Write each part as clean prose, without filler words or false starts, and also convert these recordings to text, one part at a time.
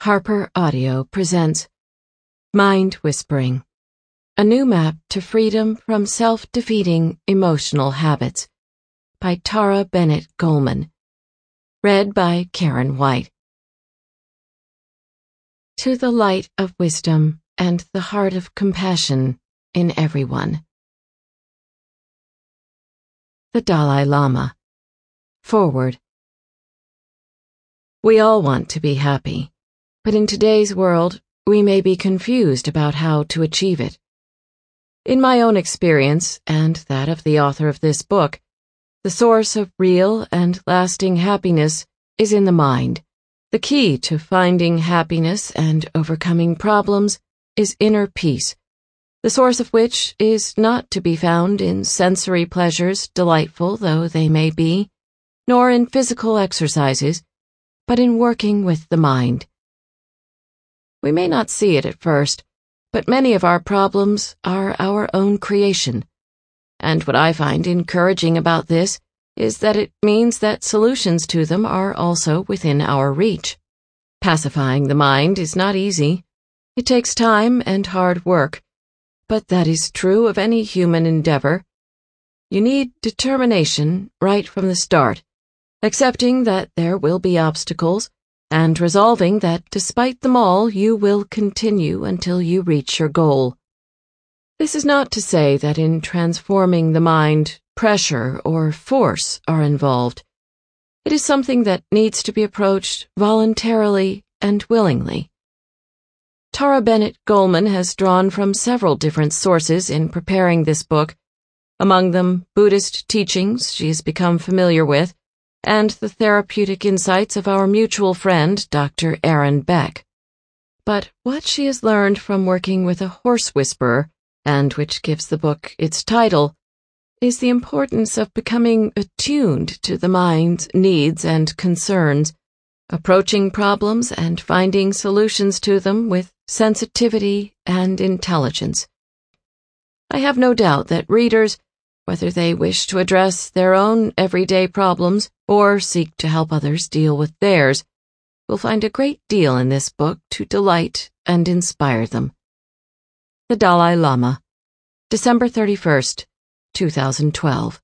Harper Audio presents Mind Whispering, a new map to freedom from self-defeating emotional habits by Tara Bennett Goleman. Read by Karen White. To the light of wisdom and the heart of compassion in everyone. The Dalai Lama. Forward. We all want to be happy, but in today's world, we may be confused about how to achieve it. In my own experience, and that of the author of this book, the source of real and lasting happiness is in the mind. The key to finding happiness and overcoming problems is inner peace, the source of which is not to be found in sensory pleasures, delightful though they may be, nor in physical exercises, but in working with the mind. We may not see it at first, but many of our problems are our own creation. And what I find encouraging about this is that it means that solutions to them are also within our reach. Pacifying the mind is not easy. It takes time and hard work, but that is true of any human endeavor. You need determination right from the start, accepting that there will be obstacles, and resolving that despite them all you will continue until you reach your goal. This is not to say that in transforming the mind, pressure or force are involved. It is something that needs to be approached voluntarily and willingly. Tara Bennett Goleman has drawn from several different sources in preparing this book, among them Buddhist teachings she has become familiar with, and the therapeutic insights of our mutual friend, Dr. Aaron Beck. But what she has learned from working with a horse whisperer, and which gives the book its title, is the importance of becoming attuned to the mind's needs and concerns, approaching problems and finding solutions to them with sensitivity and intelligence. I have no doubt that readers, whether they wish to address their own everyday problems or seek to help others deal with theirs, will find a great deal in this book to delight and inspire them. The Dalai Lama, December 31st, 2012.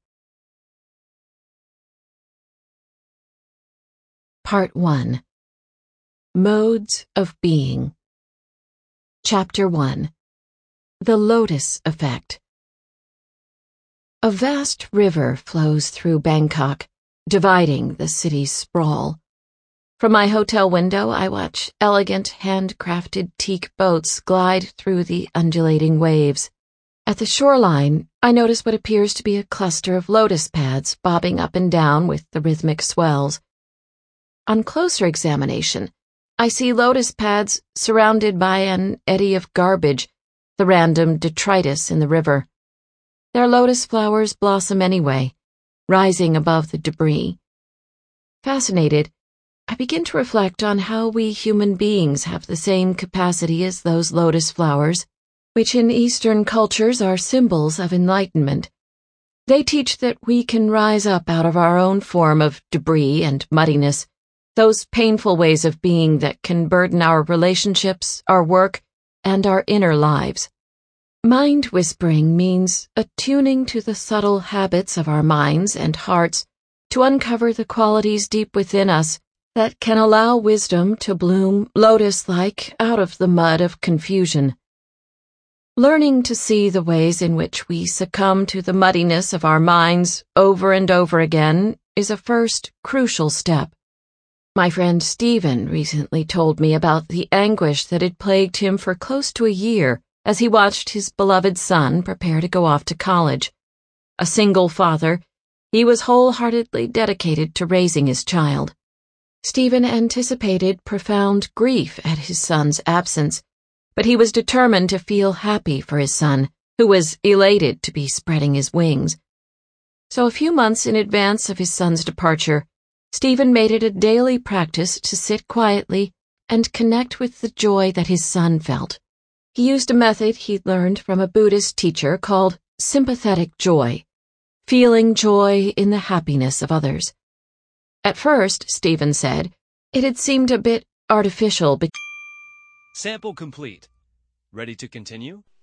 Part 1. Modes of Being. Chapter 1. The Lotus Effect. A vast river flows through Bangkok, dividing the city's sprawl. From my hotel window, I watch elegant, handcrafted teak boats glide through the undulating waves. At the shoreline, I notice what appears to be a cluster of lotus pads bobbing up and down with the rhythmic swells. On closer examination, I see lotus pads surrounded by an eddy of garbage, the random detritus in the river. Their lotus flowers blossom anyway, rising above the debris. Fascinated, I begin to reflect on how we human beings have the same capacity as those lotus flowers, which in Eastern cultures are symbols of enlightenment. They teach that we can rise up out of our own form of debris and muddiness, those painful ways of being that can burden our relationships, our work, and our inner lives. Mind whispering means attuning to the subtle habits of our minds and hearts to uncover the qualities deep within us that can allow wisdom to bloom lotus-like out of the mud of confusion. Learning to see the ways in which we succumb to the muddiness of our minds over and over again is a first crucial step. My friend Stephen recently told me about the anguish that had plagued him for close to a year as he watched his beloved son prepare to go off to college. A single father, he was wholeheartedly dedicated to raising his child. Stephen anticipated profound grief at his son's absence, but he was determined to feel happy for his son, who was elated to be spreading his wings. So a few months in advance of his son's departure, Stephen made it a daily practice to sit quietly and connect with the joy that his son felt. He used a method he'd learned from a Buddhist teacher called sympathetic joy, feeling joy in the happiness of others. At first, Stephen said, it had seemed a bit artificial Sample complete. Ready to continue?